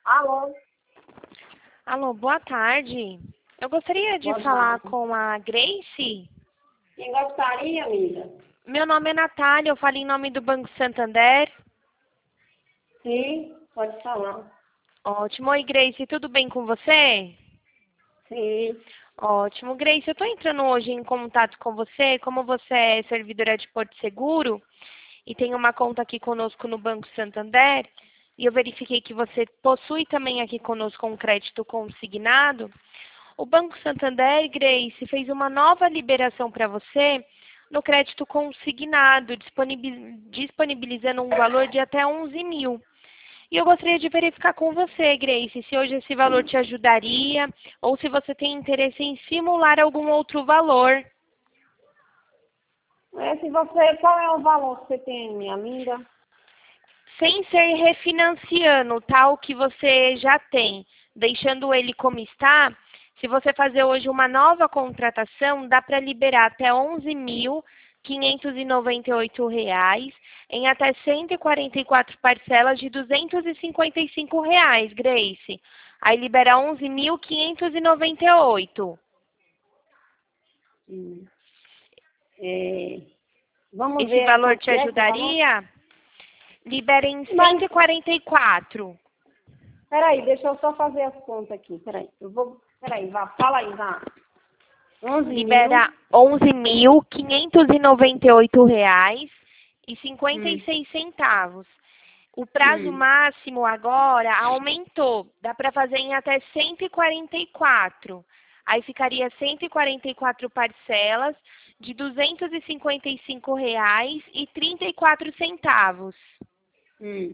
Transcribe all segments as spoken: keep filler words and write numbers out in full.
Alô? Alô, boa tarde. Eu gostaria de Boa falar tarde. com a Grace. Quem gostaria, amiga? Meu nome é Natália, eu falo em nome do Banco Santander. Sim, pode falar. Ótimo. Oi, Grace, tudo bem com você? Sim. Ótimo. Grace, eu estou entrando hoje em contato com você, como você é servidora de Porto Seguro e tem uma conta aqui conosco no Banco Santander, e eu verifiquei que você possui também aqui conosco um crédito consignado. O Banco Santander, Grace, fez uma nova liberação para você no crédito consignado, disponibil- disponibilizando um valor de até onze mil. E eu gostaria de verificar com você, Grace, se hoje esse valor te ajudaria ou se você tem interesse em simular algum outro valor. É, se você, qual é o valor que você tem, minha amiga? Sem ser refinanciando, tal que você já tem, deixando ele como está. Se você fazer hoje uma nova contratação, dá para liberar até onze mil quinhentos e noventa e oito reais em até cento e quarenta e quatro parcelas de duzentos e cinquenta e cinco reais, Grace. Aí libera onze mil quinhentos e noventa e oito. Hum. É, vamos Esse ver valor quanto te que é esse valor? ajudaria? Libera em Mas, cento e quarenta e quatro. peraí, deixa eu só fazer as contas aqui, peraí. Eu vou, peraí, vá, fala aí, vá. onze mil. Libera onze mil quinhentos e noventa e oito reais e cinquenta e Hum, seis centavos. O prazo hum, máximo agora aumentou, dá para fazer em até cento e quarenta e quatro. Aí ficaria cento e quarenta e quatro parcelas de duzentos e cinquenta e cinco reais e trinta e quatro centavos. hum.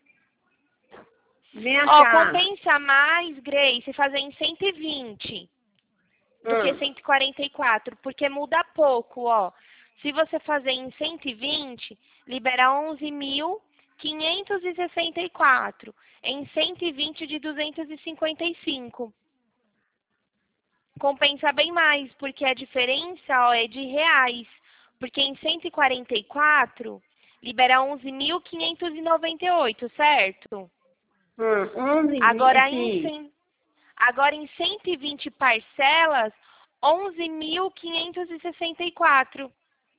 Vem Ó, cá. compensa mais, Grace, fazer em cento e vinte. Do que Hum, cento e quarenta e quatro, porque muda pouco, ó. Se você fazer em cento e vinte, libera onze mil quinhentos e sessenta e quatro. Em cento e vinte de duzentos e cinquenta e cinco. Compensa bem mais, porque a diferença, ó, é de reais. Porque em cento e quarenta e quatro, libera onze mil quinhentos e noventa e oito, certo? hum, onze mil, Agora em, sim. cem- agora em cento e vinte parcelas, onze mil quinhentos e sessenta e quatro.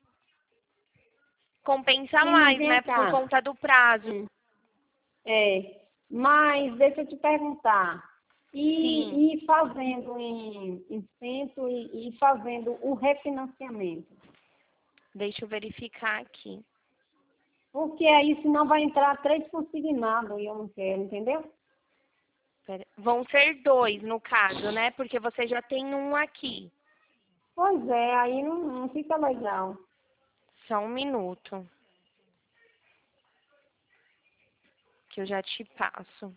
Compensa Sim, mas mais, vem né? Por cá. conta do prazo. Hum. É, mas deixa eu te perguntar. Sim. E, e fazendo em, em centro e, e fazendo o refinanciamento. Deixa eu verificar aqui. Porque aí senão vai entrar três consignados e eu não quero, entendeu? Pera- Vão ser dois, no caso, né? Porque você já tem um aqui. Pois é, aí não, não fica legal. Só um minuto, que eu já te passo.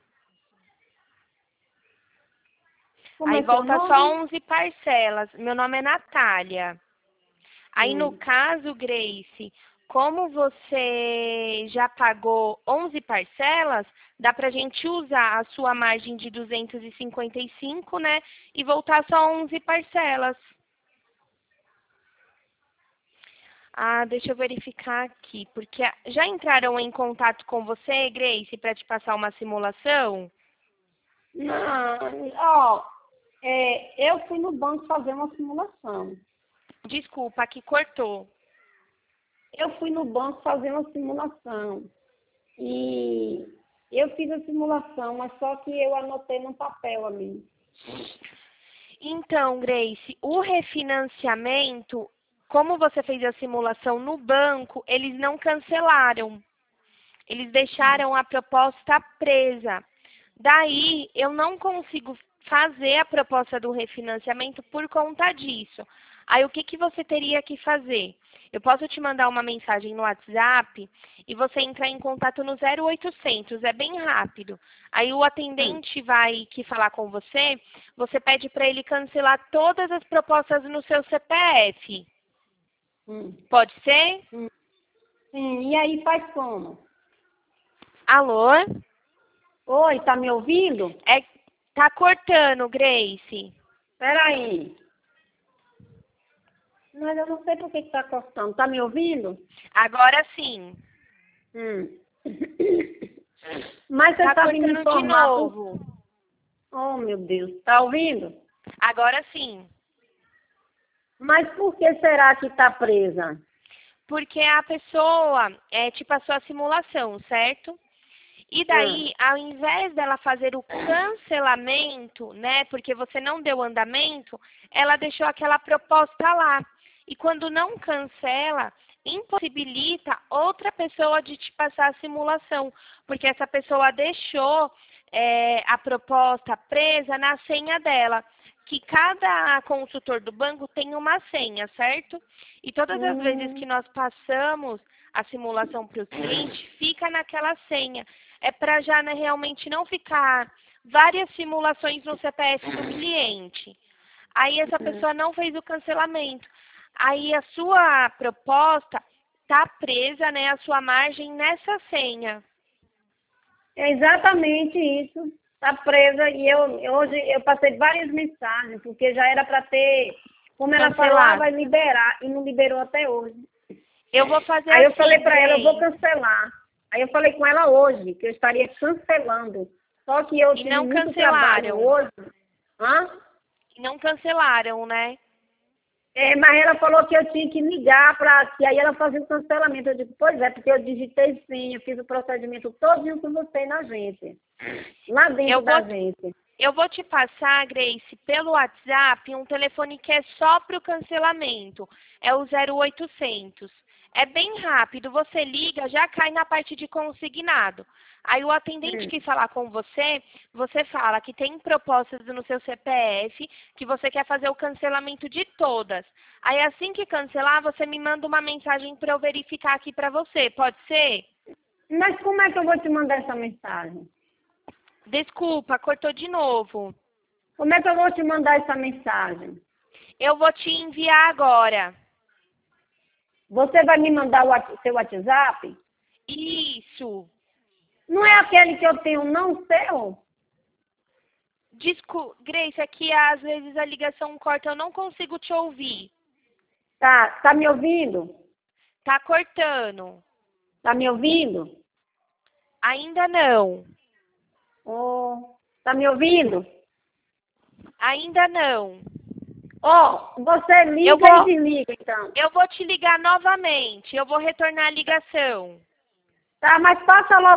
Como Aí é seu volta só nome? onze parcelas. Meu nome é Natália. Aí, no Hum. caso, Grace, como você já pagou onze parcelas, dá para a gente usar a sua margem de duzentos e cinquenta e cinco, né? E voltar só onze parcelas. Ah, deixa eu verificar aqui, porque já entraram em contato com você, Grace, para te passar uma simulação? Não, ó, é, eu fui no banco fazer uma simulação. Desculpa, aqui cortou. Eu fui no banco fazer uma simulação. E eu fiz a simulação, mas só que eu anotei no papel ali. Então, Grace, o refinanciamento, como você fez a simulação no banco, eles não cancelaram. Eles deixaram a proposta presa. Daí, eu não consigo fazer a proposta do refinanciamento por conta disso. Aí, o que, que você teria que fazer? Eu posso te mandar uma mensagem no WhatsApp e você entrar em contato no zero oitocentos, é bem rápido. Aí, o Hum, atendente vai que falar com você, você pede para ele cancelar todas as propostas no seu C P F. hum, Pode ser? hum. Sim, e aí faz como? Alô? Oi, tá me ouvindo? É, tá cortando, Grace. Peraí. Mas eu não sei por que que tá cortando. Tá me ouvindo? Agora sim. Hum. Mas você Tá sabe me cortando de informar. novo. Oh, meu Deus. Tá ouvindo? Agora sim. Mas por que será que está presa? Porque a pessoa é tipo a sua simulação, certo? E daí, ao invés dela fazer o cancelamento, né, porque você não deu andamento, ela deixou aquela proposta lá. E quando não cancela, impossibilita outra pessoa de te passar a simulação, porque essa pessoa deixou é, a proposta presa na senha dela, que cada consultor do banco tem uma senha, certo? E todas as vezes que Hum, nós passamos a simulação para o cliente, fica naquela senha. É para já, né, realmente não ficar várias simulações no C P F do cliente. Aí essa pessoa não fez o cancelamento. Aí a sua proposta está presa, né, a sua margem nessa senha. é exatamente isso. Está presa e eu eu- hoje eu passei várias mensagens, porque já era para ter, como ela falou, ah, Cancelar. vai liberar, e não liberou até hoje. Eu vou fazer Aí eu assim, falei para ela, eu vou Grace, cancelar. Aí eu falei com ela hoje, que eu estaria cancelando. Só que eu e tive não muito trabalho cancelaram. hoje. Hã? E não cancelaram, né? É, mas ela falou que eu tinha que ligar para que aí ela fazia o cancelamento. Eu digo, pois é, porque eu digitei sim, eu fiz o procedimento todinho com você na agência. Lá dentro Eu da vou, agência. eu vou te passar, Grace, pelo WhatsApp, um telefone que é só para o cancelamento. É o zero oitocentos. É bem rápido, você liga, já cai na parte de consignado. Aí o atendente Hum. que falar com você, você fala que tem propostas no seu C P F, que você quer fazer o cancelamento de todas. Aí assim que cancelar, você me manda uma mensagem para eu verificar aqui para você, pode ser? Mas como é que eu vou te mandar essa mensagem? Desculpa, cortou de novo. Como é que eu vou te mandar essa mensagem? Eu vou te enviar agora. Você vai me mandar o what- seu WhatsApp? Isso. Não é aquele que eu tenho, não seu? Desculpa, Grace, aqui às vezes a ligação corta, eu não consigo te ouvir. Tá, tá me ouvindo? Tá cortando. Tá me ouvindo? Ainda não. Oh, tá me ouvindo? Ainda não. Ó, você liga Eu vou, e desliga, então. eu vou te ligar novamente. Eu vou retornar a ligação. Tá, mas passa logo